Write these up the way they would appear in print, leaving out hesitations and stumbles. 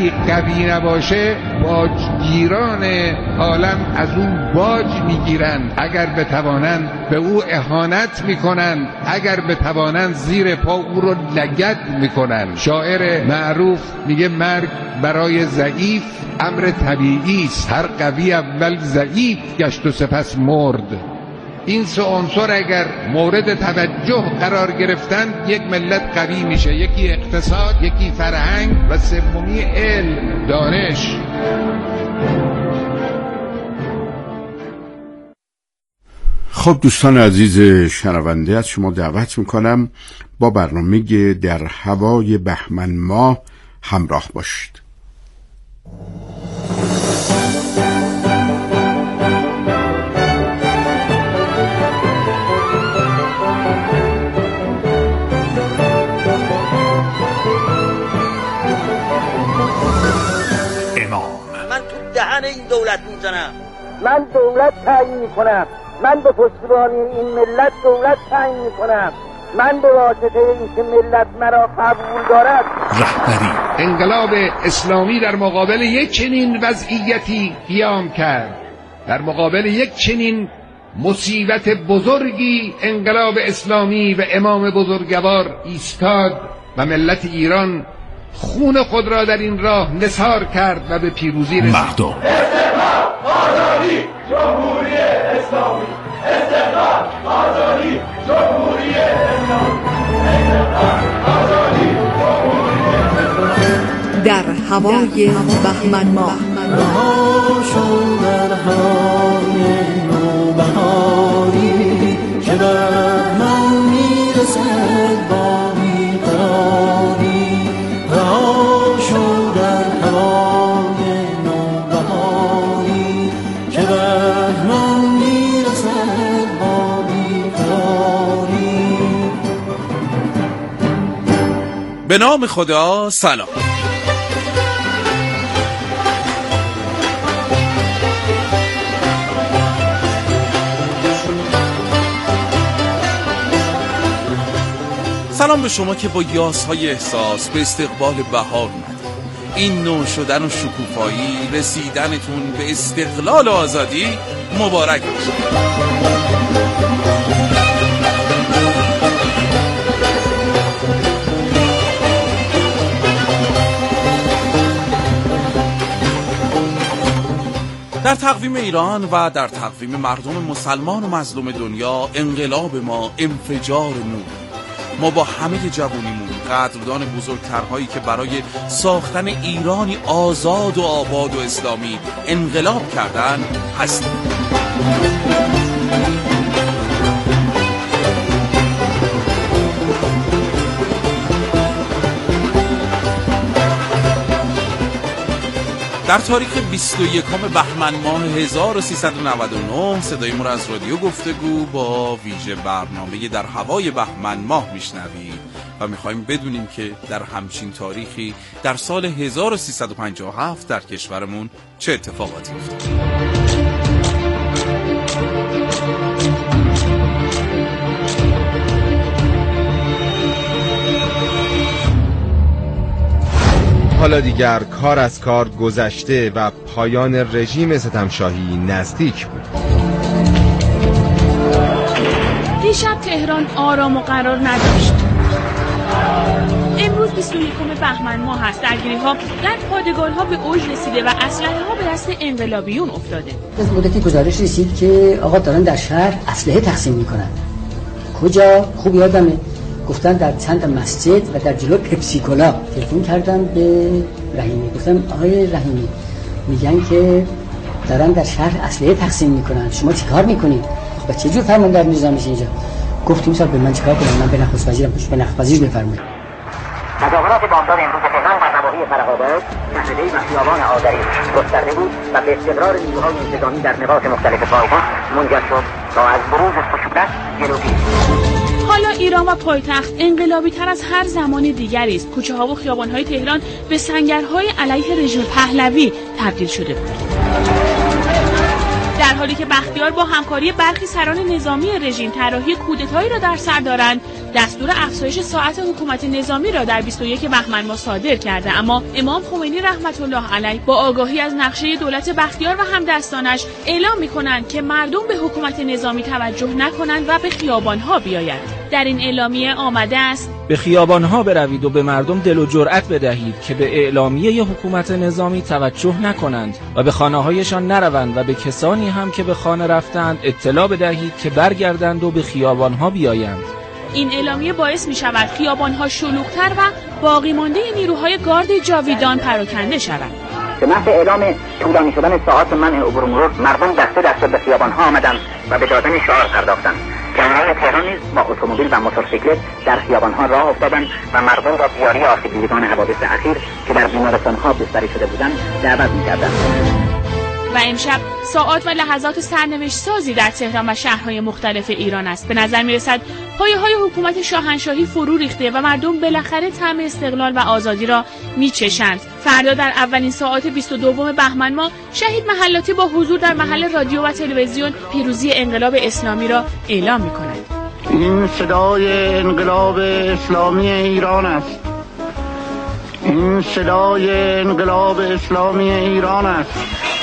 ملتی قوی نباشه باجگیران عالم از اون باج میگیرند. اگر بتوانند به او اهانت میکنند، اگر بتوانند زیر پا او رو لگد میکنند. شاعر معروف میگه مرگ برای ضعیف امر طبیعی است، هر قوی اول ضعیف گشت و سپس مرد. این سه عنصر اگر مورد توجه قرار گرفتن یک ملت قوی میشه، یکی اقتصاد، یکی فرهنگ و سومی علم، دانش. خب دوستان عزیز شنونده، از شما دعوت میکنم با برنامه در هوای بهمن ماه همراه باشید. من تو دهن این دولت میزنم. من دولت تعیین میکنم. من به پشتیبانی این ملت دولت تعیین میکنم. من به واسطه اینکه ملت مرا قبول دارد. رهبری انقلاب اسلامی در مقابل یک چنین وضعیتی قیام کرد، در مقابل یک چنین مصیبت بزرگی انقلاب اسلامی و امام بزرگوار ایستاد و ملت ایران خون خود را در این راه نثار کرد و به پیروزی رسید. استقلال، آزادی، جمهوری اسلامی. استقلال، آزادی، جمهوری اسلامی. استقلال، آزادی، جمهوری اسلامی. در هوای بهمن ماه رهاشو در هوای نوبهاری که بهمن میرسد با بیقراری. رهاشو در هوای نوبهاری که بهمن میرسد با بیقراری. به نام خدا. سلام. سلام به شما که با یاس‌های احساس به استقبال بهار اومدید. این نو شدن و شکوفایی، رسیدنتون به استقلال و آزادی مبارک باشه. در تقویم ایران و در تقویم مردم مسلمان و مظلوم دنیا، انقلاب ما انفجار نور. ما با همه جوانیمون قدردان بزرگترهایی که برای ساختن ایرانی آزاد و آباد و اسلامی انقلاب کردن هستیم. در تاریخ 21 بهمن ماه 1399 صدای ما را از رادیو گفتگو با ویژه برنامه در هوای بهمن ماه میشنوید و میخوایم بدونیم که در همچین تاریخی در سال 1357 در کشورمون چه اتفاقاتی افتاد. حالا دیگر کار از کار گذشته و پایان رژیم ستمشاهی نزدیک بود. دیشب تهران آرام و قرار نداشت. امروز 21 بهمن ماه هست. درگیری‌ها در پادگان‌ها به اوج رسیده و اسلحه‌ها به دست انقلابیون افتاده. از مدتی گزارش رسید که آقا دارن در شهر اسلحه تقسیم می‌کنن. کجا؟ خوب یادمه. گفتن در چند مسجد و در جلو پپسیکولا. تلفن کردم به رحیمی، گفتم آقای رحیمی میگن که دارن در شهر اسلحه تقسیم میکنن، شما چیکار میکنید؟ خب چه جور فرماندار نظام میشه اینجا؟ گفتیم مثلا به من چیکار کنم؟ من به نخست وزیرم، به نخست وزیر بفرمایید. تظاهرات بامداد امروز تهران در نواحی فره‌آباد، محله و خیابان آذری گسترده بود و به استقرار نیروهای انتظامی در نقاط مختلف پایتخت منجر شد تا از بروز خشونت جلوگیری. حالا ایران و پایتخت انقلابی تر از هر زمان دیگری است. کوچه ها و خیابان های تهران به سنگرهای علیه رژیم پهلوی تبدیل شده بود. در حالی که بختیار با همکاری برخی سران نظامی رژیم طراحی کودتایی را در سر دارند، دستور دستور افزایش ساعت حکومت نظامی را در 21 بهمن ماه صادر کرده، اما امام خمینی رحمت الله علیه با آگاهی از نقشه دولت بختیار و همدستانش اعلام می‌کنند که مردم به حکومت نظامی توجه نکنند و به خیابان‌ها بیایند. در این اعلامیه آمده است: به خیابان‌ها بروید و به مردم دل و جرأت بدهید که به اعلامیه حکومت نظامی توجه نکنند و به خانه‌هایشان نروند و به کسانی هم که به خانه رفتند اطلاع بدهید که برگردند و به خیابان‌ها بیایند. این اعلامیه باعث می‌شود خیابان‌ها شلوغ‌تر و باقی مانده نیروهای گارد جاویدان پراکنده شود. به محض اعلام طولانی شدن ساعات منع عبور مرور، مردم دسته دسته به خیابان‌ها آمدند و به دادن شعار پرداختند. جمعیت تهران نیز با اتومبیل و موتورسیکلت در خیابان‌ها راه افتادند و مردم را بیاری آسیب‌دیدگان حوادث اخیر که در بیمارستان‌ها بستری شده بودند دعوت می‌کردند. و امشب ساعات و لحظات سرنوشت سازی در تهران و شهرهای مختلف ایران است. به نظر می‌رسد پایه‌های حکومت شاهنشاهی فرو ریخته و مردم بالاخره طعم استقلال و آزادی را می‌چشند. فردا در اولین ساعات 22 بهمن ماه شهید محلاتی با حضور در محل رادیو و تلویزیون پیروزی انقلاب اسلامی را اعلام می‌کند. این صدای انقلاب اسلامی ایران است. این صدای انقلاب اسلامی ایران است.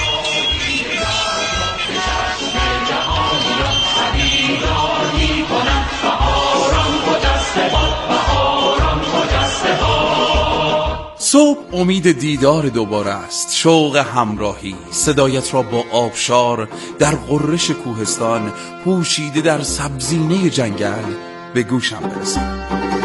صبح امید دیدار دوباره است، شوق همراهی، صدایت را با آبشار در غرش کوهستان پوشیده در سبزینه جنگل به گوشم برسد.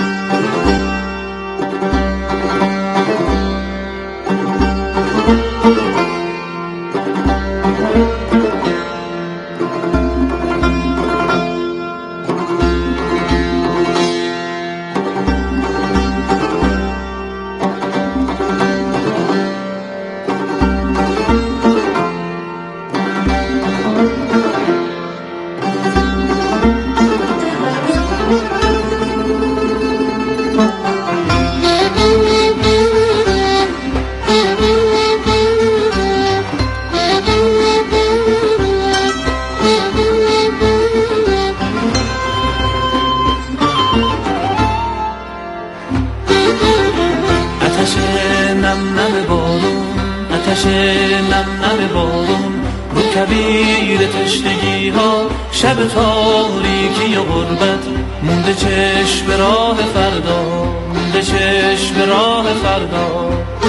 شب تاریکی غربت مونده چشم به راه فردا، مونده چشم به راه فردا.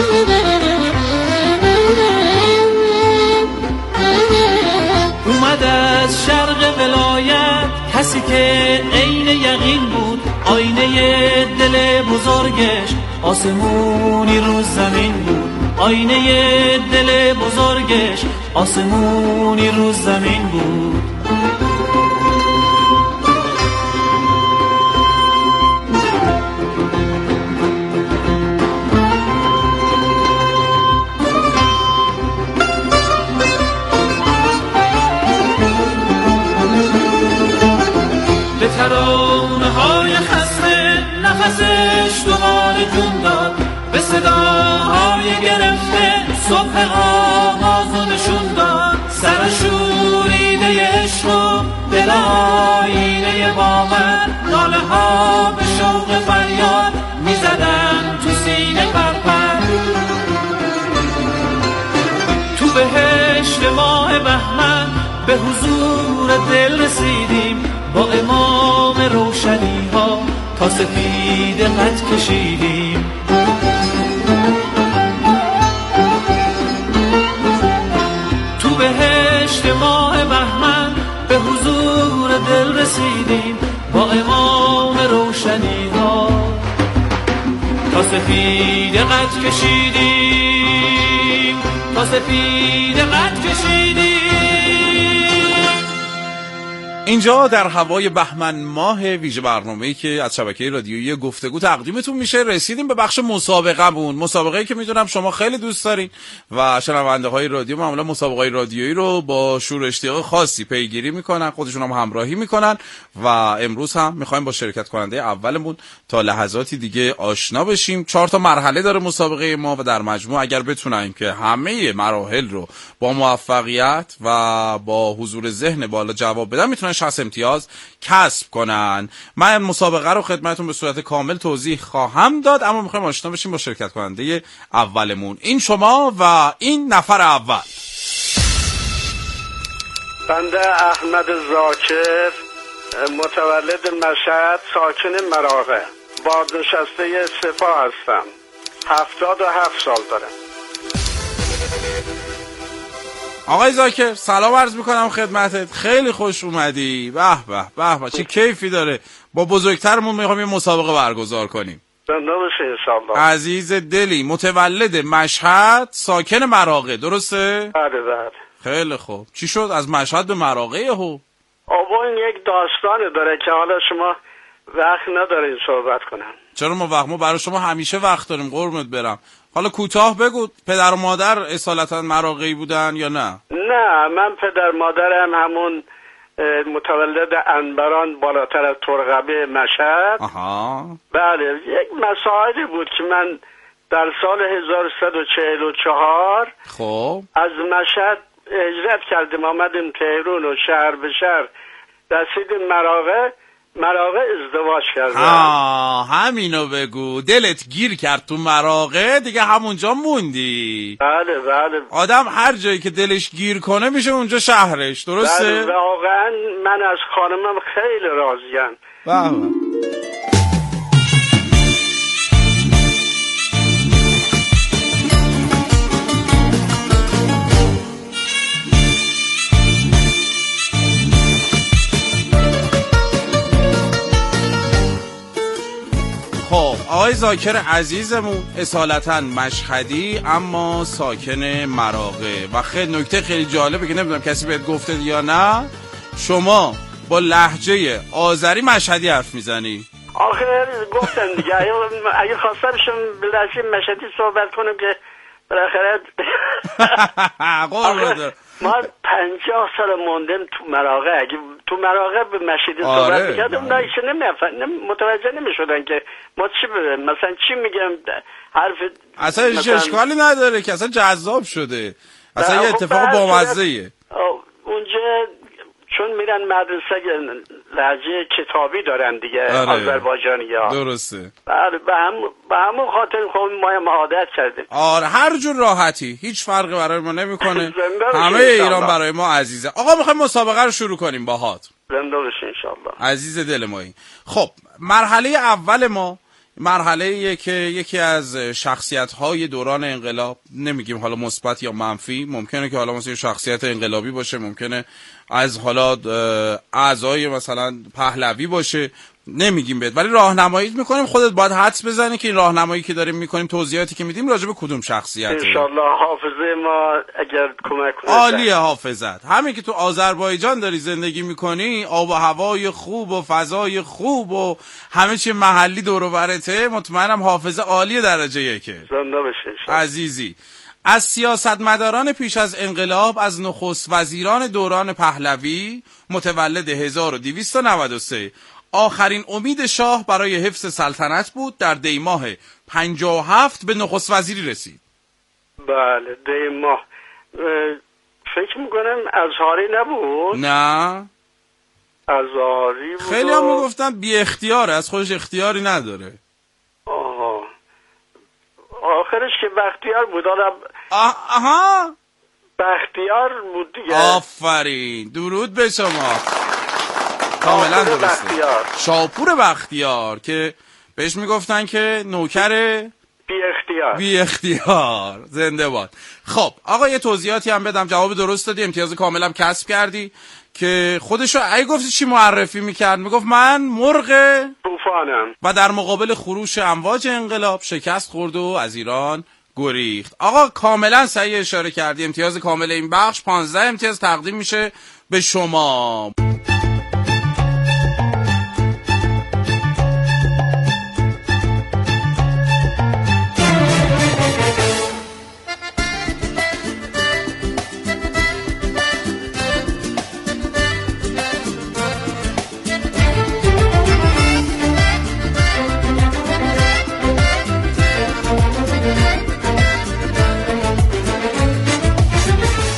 اومد از شرق ولایت کسی که عین یقین بود، آینه دل بزرگش آسمونی رو زمین بود، آینه دل بزرگش آسمونی رو زمین بود. به ترانه های خسته نفسش دوباره جون داد، به صداهای گرفته صبح آغاز نشون داد. سر شوریده عشق و دل آینه باور، ناله ها به شوق فریاد میزدن تو سینه پرپر. تو بهشت ماه بهمن به حضور دل رسیدیم، با امام روشنی ها تا سفید قد کشیدیم. تو بهشت ماه بهمن به حضور دل رسیدیم، با امام روشنی ها تا سفید قد کشیدیم، تا سفید قد کشیدیم. اینجا در هوای بهمن ماه ویژه برنامه‌ای که از شبکه رادیویی گفتگو تقدیمتون میشه رسیدیم به بخش مسابقه‌مون. مسابقه‌ای که میدونم شما خیلی دوست دارین و شنونده‌های رادیو معمولا مسابقه‌های رادیویی رو با شور اشتیاق خاصی پیگیری میکنن، خودشون هم همراهی میکنن و امروز هم میخوایم با شرکت کننده اولمون تا لحظاتی دیگه آشنا بشیم. 4 تا مرحله داره مسابقه ما و در مجموع اگر بتونیم که همه مراحل رو با موفقیت و با حضور ذهن بالا جواب بدن میتونن همش هست امتیاز کسب کنن. من مسابقه رو خدمتتون به صورت کامل توضیح خواهم داد، اما میخوایم آشنا بشیم با شرکت کننده اولمون. این شما و این نفر اول. بنده احمد زاکر، متولد مشهد، ساکن مراغه، بازنشسته سپاه هستم. 77 سال دارم. آقای زاکر سلام عرض میکنم خدمتت، خیلی خوش اومدی. به به به چه کیفی داره. با بزرگترمون میخوام یه مسابقه برگزار کنیم. زنده بشه انشالله. عزیز دلی، متولد مشهد، ساکن مراغه، درسته؟ بله بله. خیلی خوب. چی شد از مشهد به مراغه هو؟ آبا این یک داستانی داره که حالا شما وقت ندارین صحبت کنم. چرا ما برای شما همیشه وقت داریم قربونت برم. حالا کوتاه بگو، پدر و مادر اصالتا مراغه‌ای بودن یا نه؟ نه، من پدر مادرم همون متولد انبران بالاتر از ترقبه مشهد. آها. بله، یک مسائلی بود که من در سال 1144 خب از مشهد هجرت کردیم، آمدیم تهران و شهر به شهر رسیدیم مراغه ازدواج کردم. همینو بگو. دلت گیر کرد تو مراغه دیگه، همونجا موندی. بله بله. آدم هر جایی که دلش گیر کنه میشه اونجا شهرش، درسته؟ بله، واقعا من از خانمم خیلی راضیم. بله. خب آقای زاکر عزیزمون اصالتا مشهدی اما ساکن مراغه و خیلی نکته خیلی جالبه که نمیدونم کسی بهت گفته یا نه، شما با لهجه آذری مشهدی حرف میزنی. آخه گفتن دیگه اگه خواستمشون به لهجه مشهدی صحبت کنم که بالاخره ما 50 سال موندیم تو مراغه. اگه تو مراغه به مشهدی صحبت میکردم اونا ایشون متوجه نمیشدن که ما چی مثلا چی میگم، حرف اصلا هیچ اشکالی نداره که اصلا جذاب شده، اصلا یه اتفاق بامزه‌ایه. اونجا چون میرن مدرسه لهجه کتابی دارن دیگه. آذربایجانی‌ها. درسته. بله، به همون خاطر خب ما عادت کردیم. آره، هر جور راحتی، هیچ فرقی برای ما نمیکنه. همه ایران برای ما عزیزه. آقا میخوایم مسابقه رو شروع کنیم باهات. زنده باشین انشالله. عزیز دل مایی. خب مرحله اول ما مرحله‌ایه که یکی از شخصیت‌های دوران انقلاب، نمیگیم حالا مثبت یا منفی، ممکنه که حالا مثلا شخصیت انقلابی باشه، ممکنه از حالا اعضای مثلا پهلوی باشه، نمیگیم بهت، ولی راهنمایی میکنیم. خودت باید حدس بزنی که این راهنمایی که داریم میکنیم، توضیحاتی که میدیم راجع به کدوم شخصیته. انشالله حافظه ما اگر کمک کنه. عالیه حافظت. همین که تو آذربایجان داری زندگی میکنی، آب و هوای خوب و فضای خوب و همه چی محلی دور و برته، مطمئنم حافظه عالیه درجه 1. زنده بشه عزیزی. از سیاستمداران پیش از انقلاب، از نخست وزیران دوران پهلوی، متولد 1293، آخرین امید شاه برای حفظ سلطنت بود. در دی ماه 57 به نخست وزیری رسید. بله، دی ماه. فکر میکنم ازهاری نبود. نه، ازهاری بود. خیلی هم میگفتن بی اختیاره، از خودش اختیاری نداره. آخرش که بختیار بود. آها، بختیار بود دیگه. آفرین، درود به شما. کاملا درسته. شاپور بختیار که بهش میگفتن که نوکر بی اختیار. زنده باد. خب آقا یه توضیحاتی هم بدم. جواب درست دادی، امتیاز کاملا کسب کردی. که خودشو ای گفتی چی معرفی میکرد؟ میگفت من مرغ طوفانم و در مقابل خروش امواج انقلاب شکست خورد و از ایران گریخت. آقا کاملا صحیح اشاره کردی. امتیاز کامل این بخش 15 امتیاز تقدیم میشه به شما.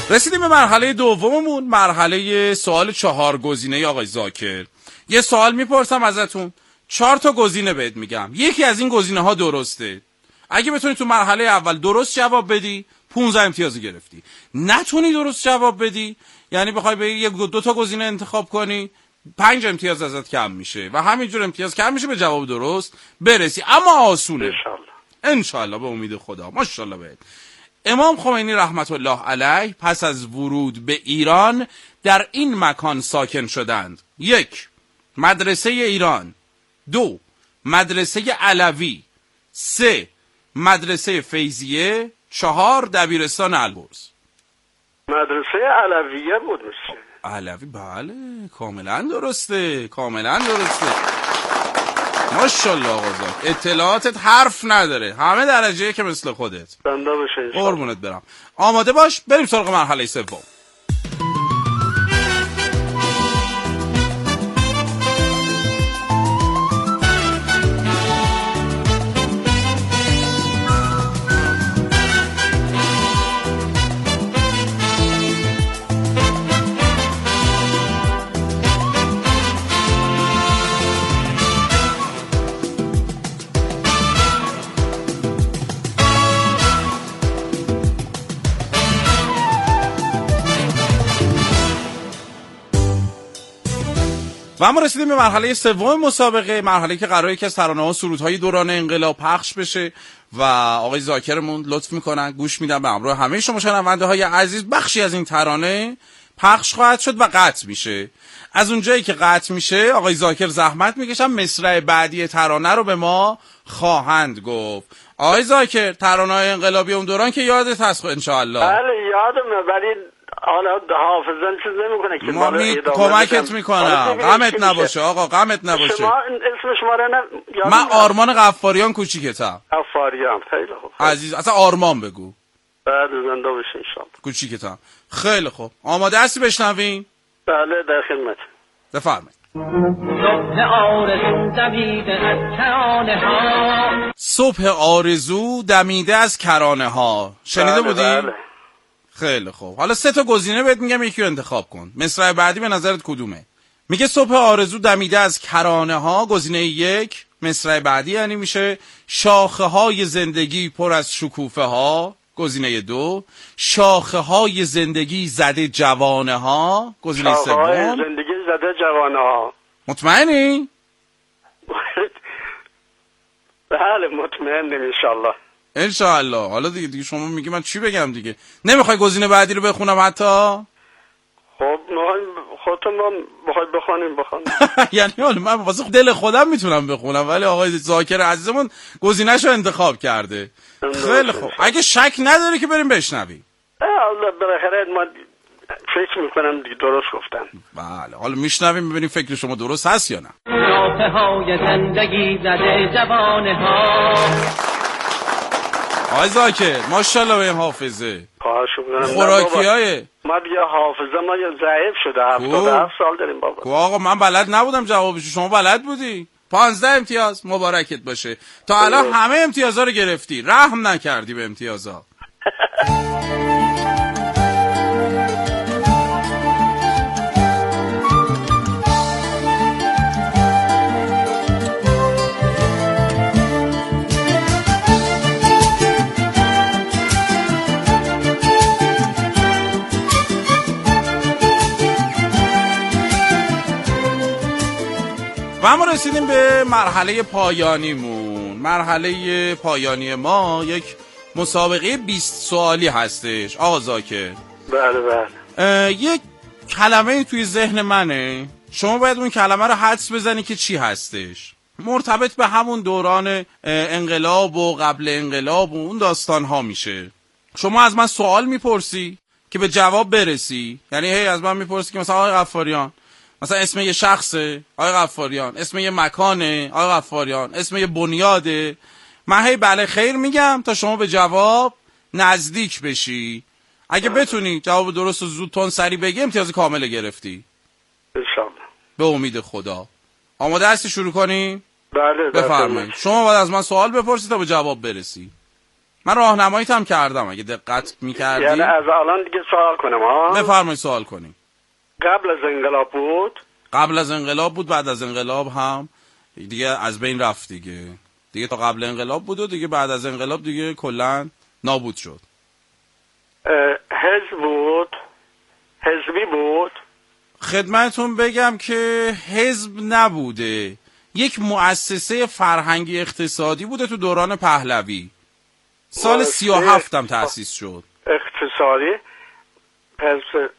رسیدیم به مرحله دوممون، مرحله سوال 4 گزینه‌ای. آقای ذاکر، یه سوال میپرسم ازتون، 4 تا گزینه بهت میگم، یکی از این گزینه‌ها درسته. اگه بتونی تو مرحله اول درست جواب بدی 15 امتیاز گرفتی. نتونی درست جواب بدی، یعنی بخوای به یک 2 تا گزینه انتخاب کنی، 5 امتیاز ازت کم میشه و همینجور امتیاز کم میشه به جواب درست برسی. اما آسونه انشالله، به امید خدا. ماشاءالله بهت. امام خمینی رحمت الله علیه پس از ورود به ایران در این مکان ساکن شدند: 1. مدرسه ایران، 2. مدرسه علوی، 3. مدرسه فیضیه، 4. دبیرستان البرز. مدرسه علویه بود میشه. علوی، بله کاملا درسته، کاملا درسته. ماشاءالله آقا زاک، اطلاعاتت حرف نداره، همه درجه که مثل خودت. بنده بشه قربونت برم. آماده باش، بریم سراغ مرحله سوم. و اما رسیدیم به مرحله سوم مسابقه، مرحله که قراره که از ترانه‌ها سرودهای دوران انقلاب پخش بشه و آقای ذاکرمون لطف میکنن گوش میدن به همراه همه شما شنونده های عزیز. بخشی از این ترانه پخش خواهد شد و قطع میشه. از اونجایی که قطع میشه آقای ذاکر زحمت میکشن مصرع بعدی ترانه رو به ما خواهند گفت. آقای ذاکر، ترانه‌های انقلابی اون دوران که یادت هست انشاءالله؟ بله یادمه، ولی حالا حافظم چیز نمیکنه که ما کمکت میکنم. غمت نباشه آقا، غمت نباشه. شما اسم شما رو من آرمان غفاریان کوچیکتم. غفاریان، خیلی خوب عزیز، اصلا آرمان بگو. بعد زنده باشین ان شاء الله. کوچیکتم. خیلی خوب، آماده هستی بشنویم؟ بله در خدمت. بفرمایید. صبح آرزو دمیده از کرانه ها. شنیده بودی؟ بله. خیلی خوب، حالا 3 تا گزینه بهت میگم، یکی رو انتخاب کن. مصرع بعدی به نظرت کدومه؟ میگه صبح آرزو دمیده از کرانه ها، گزینه 1. مصرع بعدی یعنی میشه شاخه های زندگی پر از شکوفه ها، گزینه 2. شاخه های زندگی زده جوانه ها، گزینه 3. شاخه های زندگی زده جوانه ها. مطمئنی؟ بله مطمئنم انشالله. انشالله. حالا دیگه شما میگی من چی بگم دیگه؟ نمیخوای گزینه بعدی رو بخونم حتی؟ خب خودتون بخوای بخونیم. یعنی حالا من واسه دل خودم میتونم بخونم، ولی آقای ذاکر عزیزمون گزینه‌شو انتخاب کرده. خیلی خوب، اگه شک نداری که بریم بشنویم. الله بالاخره ما فکر میکنم دیگه درست گفتم. بله، حالا میشنویم ببینیم فکر شما درست هست یا نه. شاخه‌های زندگی زده جوانه ها. آقای ذاکر ماشاءالله به این حافظه. خواهش می‌کنم. خوراکی‌های ما دیگه حافظه ما ضعیف شده، 77 سال داریم بابا. آقا من بلد نبودم جوابشو، شما بلد بودی. 15 امتیاز مبارکت باشه. تا الان همه امتیازا رو گرفتی، رحم نکردی به امتیازا. و اما رسیدیم به مرحله پایانیمون. مرحله پایانی ما یک مسابقه 20 سوالی هستش آقا ذاکر. بله بله. یک کلمه توی ذهن منه، شما باید اون کلمه رو حدس بزنی که چی هستش، مرتبط به همون دوران انقلاب و قبل انقلاب و اون داستان ها میشه. شما از من سوال میپرسی که به جواب برسی، یعنی هی از من میپرسی که مثلا آقای غفاریان مثلا اسم یه شخصه، آقای غفاریان اسم یه مکانه، آقای غفاریان اسم یه بنیاده. من هی بله خیر میگم تا شما به جواب نزدیک بشی. اگه بتونی جواب درست و زود تون سری بگی امتیاز کامل گرفتی انشالله به امید خدا. آماده هستی شروع کنی؟ بله بفرمایید. شما باید از من سوال بپرسی تا به جواب برسی. من راهنماییت هم کردم اگه دقت می‌کردی. یعنی از الان دیگه سوال کنم ها؟ بفرمایید سوال کنیم. قبل از انقلاب بود؟ قبل از انقلاب بود، بعد از انقلاب هم دیگه از بین رفت دیگه تا قبل انقلاب بود و دیگه بعد از انقلاب دیگه کلا نابود شد. حزب بود؟ حزبی بود؟ خدمتون بگم که حزب نبوده، یک مؤسسه فرهنگی اقتصادی بوده تو دوران پهلوی. سال 37 هم تأسیس شد. اقتصادی؟ پس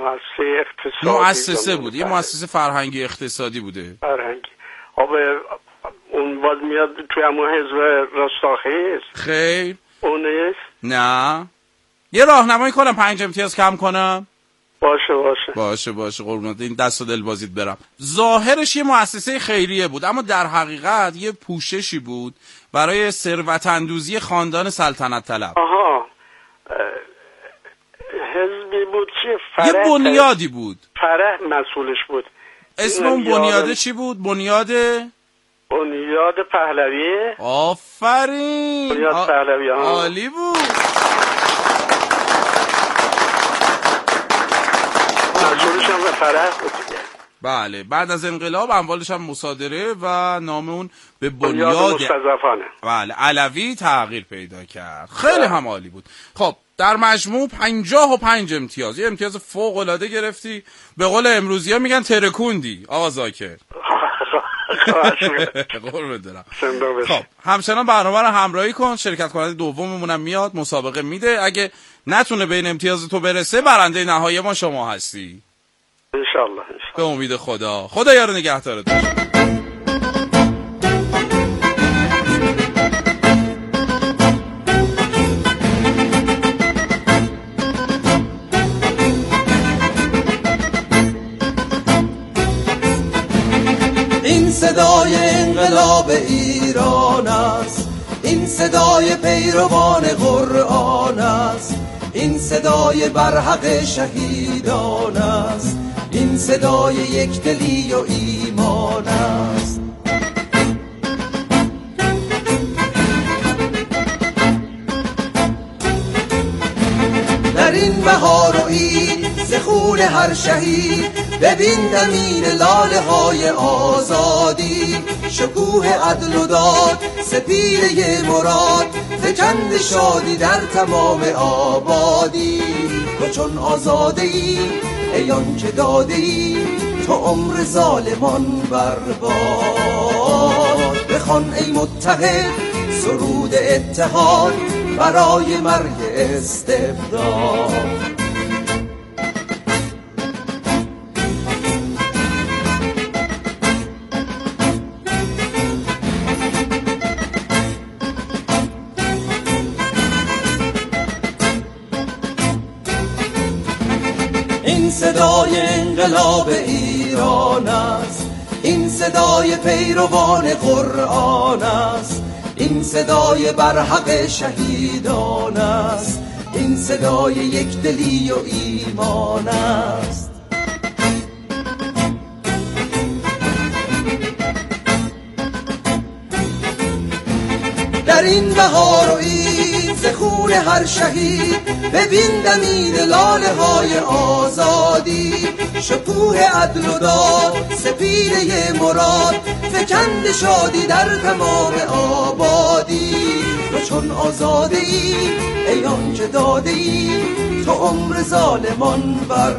مؤسسه بود، یه مؤسسه فرهنگی اقتصادی بوده. فرهنگی. اون باز میاد توی همون حزب رستاخیز؟ خیر. اون نیست؟ نه. یه راهنمایی کنم 5 امتیاز کم کنم؟ باشه قربونت، این دست و دل بازید برم. ظاهرش یه مؤسسه خیریه بود، اما در حقیقت یه پوششی بود برای ثروت اندوزی خاندان سلطنت طلب. آها، حزبی بود که یه بنیادی بود. فرح مسئولش بود. اسم اون بنیاده چی بود؟ بنیاد پهلوی. آفرین، بنیاد پهلوی. عالی بود. مسئولش هم فرح بود دیگه. بله، بعد از انقلاب اموالش هم مصادره و نام اون به بنیاد مستضعفانه بله علوی تغییر پیدا کرد. خیلی هم عالی بود. خب در مجموع 55 امتیاز، یه امتیاز فوق العاده گرفتی. به قول امروزی ها میگن ترکوندی آقا زاکر. قربونت برم. خب همچنان برنامه رو همراهی کن. شرکت کننده دوممون هم میاد مسابقه میده، اگه نتونه به این امتیاز تو برسه برنده نهایی ما شما هستی انشالله. به امید خدا یار نگهدارت باشه. این صدای انقلاب ایران است، این صدای پیروان قرآن است، این صدای برحق شهیدان است، این صدای یک دلی و ایمان است. در این بهار و عید ز خون هر شهید ببین دمین لاله های آزادی، شکوه عدل و داد سپیره مراد فکند شادی در تمام آبادی. تو چون آزاده ای ای آن که داده ای تو عمر ظالمان برباد. بخوان ای متحد سرود اتحاد برای مرگ استبداد. این صدای انقلاب ایران است، این صدای پیروان قرآن است، این صدای برحق شهیدان است، این صدای یک دلی و ایمان است. در این بهار و عید ز خون هر شهید ببین دمید لاله های آزادی، شکوه عدل و داد سپیره مراد فکند شادی در تمام آبادی. تو چون آزاده ای ای آن که داده ای تو عمر ظالمان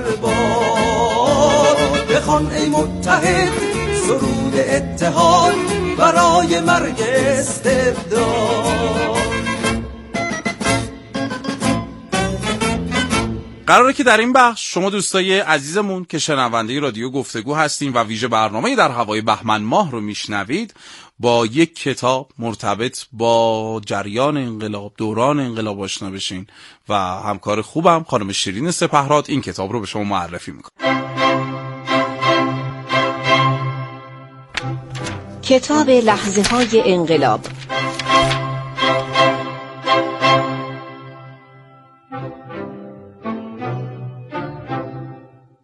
برباد. بخوان ای متحد سرود اتحاد برای مرگ استبداد. قراره که در این بخش شما دوستای عزیزمون که شنونده رادیو گفتگو هستین و ویژه برنامه در هوای بهمن ماه رو میشنوید با یک کتاب مرتبط با جریان انقلاب، دوران انقلاب آشنا بشین و همکار خوبم خانم شیرین سپهراد این کتاب رو به شما معرفی میکنه. کتاب لحظه های انقلاب،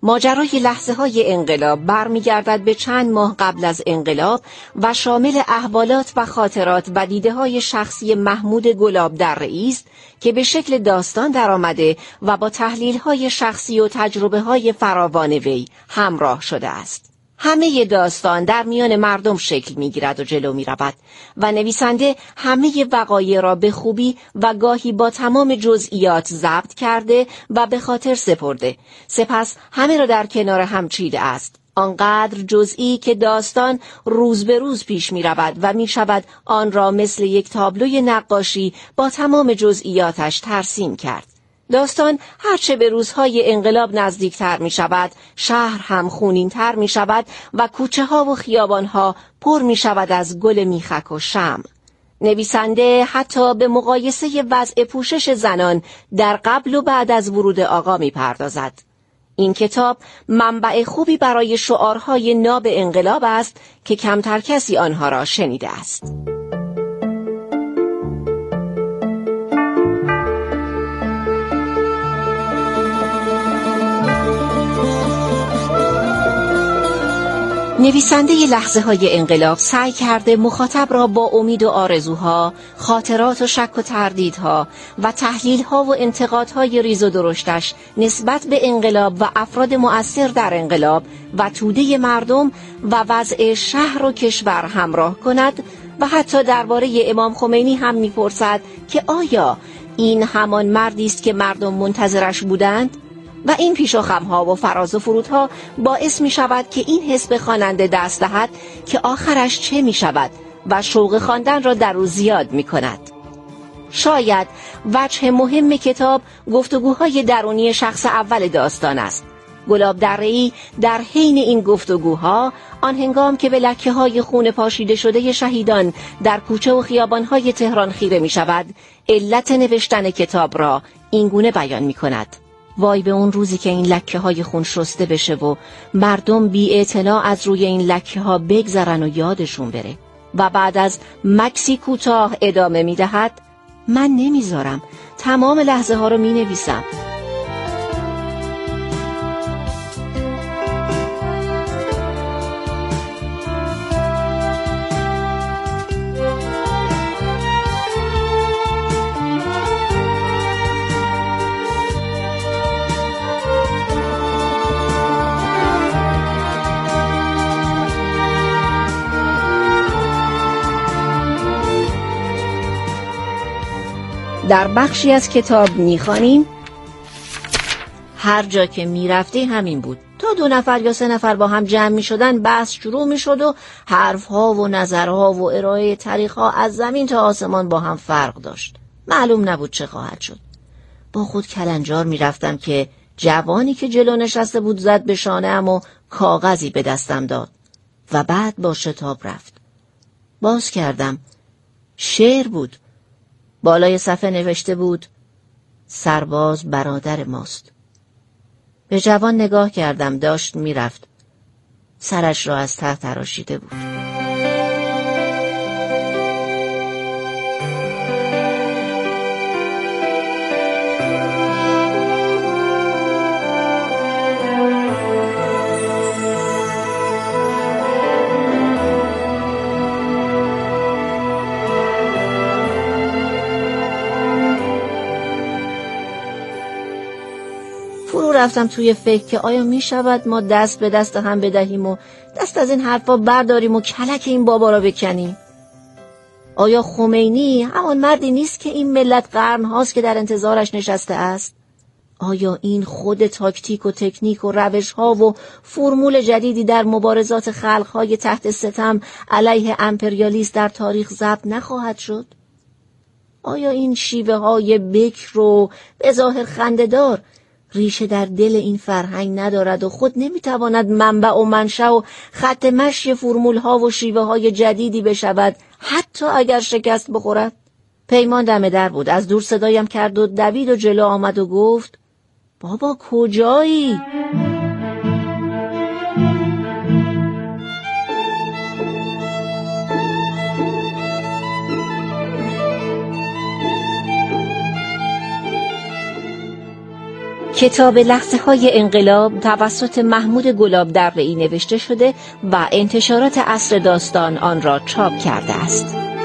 ماجرای لحظه‌های انقلاب برمیگردد به چند ماه قبل از انقلاب و شامل احوالات و خاطرات و دیده‌های شخصی محمود گلابدره‌ای است که به شکل داستان درآمده و با تحلیل‌های شخصی و تجربه‌های فراوان وی همراه شده است. همه داستان در میان مردم شکل می‌گیرد و جلو می‌رود و نویسنده همه وقایع را به خوبی و گاهی با تمام جزئیات ضبط کرده و به خاطر سپرده. سپس همه را در کنار هم چیده است. آنقدر جزئی که داستان روز به روز پیش می‌رود و می‌شود آن را مثل یک تابلوی نقاشی با تمام جزئیاتش ترسیم کرد. داستان هرچه به روزهای انقلاب نزدیکتر می شود، شهر هم خونین‌تر می شود و کوچه ها و خیابان ها پر می شود از گل میخک و شمع. نویسنده حتی به مقایسه وضع پوشش زنان در قبل و بعد از ورود آقا می پردازد. این کتاب منبع خوبی برای شعارهای ناب انقلاب است که کمتر کسی آنها را شنیده است. نویسنده لحظه‌های انقلاب سعی کرده مخاطب را با امید و آرزوها، خاطرات و شک و تردیدها و تحلیل‌ها و انتقادهای ریز و درشتش نسبت به انقلاب و افراد مؤثر در انقلاب و توده مردم و وضع شهر و کشور همراه کند و حتی درباره امام خمینی هم می‌پرسد که آیا این همان مردی است که مردم منتظرش بودند؟ و این پیش و خم‌ها و فراز و فرودها باعث می شود که این حس به خواننده دست دهد که آخرش چه می شود و شوق خواندن را در او زیاد می کند. شاید وجه مهم کتاب گفتگوهای درونی شخص اول داستان است. گلابدره‌ای در حین این گفتگوها، آن هنگام که به لکه‌های خون پاشیده شده شهیدان در کوچه و خیابان‌های تهران خیره می شود، علت نوشتن کتاب را اینگونه بیان می کند: وای به اون روزی که این لکه های خون شسته بشه و مردم بی اعتنا از روی این لکه ها بگذرن و یادشون بره. و بعد از مکسی کوتاه ادامه می دهد: من نمیذارم، تمام لحظه ها رو می نویسم. در بخشی از کتاب می‌خوانیم: هر جا که می‌رفتی همین بود. تا 2 نفر یا 3 نفر با هم جمع می‌شدن بحث شروع می‌شد و حرف‌ها و نظرها و ارائه طریق‌ها از زمین تا آسمان با هم فرق داشت. معلوم نبود چه خواهد شد. با خود کلنجار می‌رفتم که جوانی که جلو نشسته بود زد به شانه‌ام و کاغذی به دستم داد و بعد با شتاب رفت. باز کردم. شعر بود. بالای صفحه نوشته بود: سرباز برادر ماست. به جوان نگاه کردم. داشت میرفت. سرش را از ته تراشیده بود. رفتم توی فکر که آیا می شود ما دست به دست هم بدهیم و دست از این حرفا برداریم و کلک این بابا را بکنیم؟ آیا خمینی همان مردی نیست که این ملت قرن هاست که در انتظارش نشسته است؟ آیا این خود تاکتیک و تکنیک و روش ها و فرمول جدیدی در مبارزات خلق های تحت ستم علیه امپریالیسم در تاریخ ضبط نخواهد شد؟ آیا این شیوه های بکر و به ظاهر خنده‌دار ریشه در دل این فرهنگ ندارد و خود نمیتواند منبع و منشأ و خط مشی فرمول ها و شیوه های جدیدی بشود، حتی اگر شکست بخورد؟ پیمان دم در بود. از دور صدایم کرد و دوید و جلو آمد و گفت: بابا کجایی؟ کتاب لحظه های انقلاب توسط محمود گلاب دره‌ای نوشته شده و انتشارات عصر داستان آن را چاپ کرده است.